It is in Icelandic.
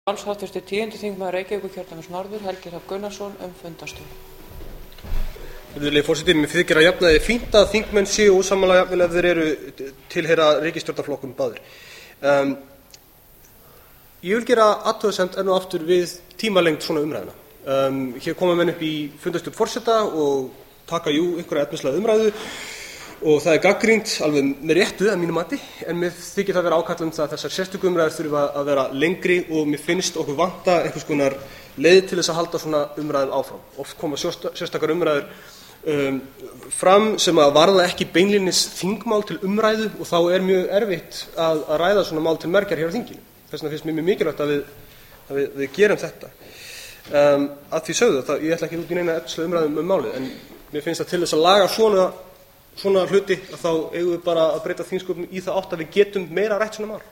Máls háttvirtur 10. þingmaður Reykjavíkurkjördæmis norður Helgi Hrafn Gunnarsson fundarstjórn. Virðulegi forseti, mér þykir að jafnaði fínt að þingmenn séu ósammála jafnvel ef þeir eru tilheyra ríkisstjórnarflokkum báðir. Ég vil gera athugasemd enn og aftur við tímalengd svona umræðna. Hér koma menn upp í fundarstjórn forseta og taka einhverja efnislega umræðu og það gagnrýnt alveg með réttu að mínu mati, en mér þykir það vera ákall það að þessar sérstöku umræður þurfa að vera lengri og mér finnst okkur vanta einhvers konar leið til þess að halda svona umræðum áfram. Oft koma sérstakar umræður fram sem að varða ekki beinlínis þingmál til umræðu og þá mjög erfitt að ræða svona mál til mergjar hér á þinginu. Þess vegna finnst mér mjög mikilvægt að við gerum þetta. Að því sögðu ég ætla ekki út í neina efnislega umræðu málið, en mér finnst að til þess að laga svona hluti að þá eigum við bara að breyta þingsköpum í það átt að við getum meira rætt svona mál.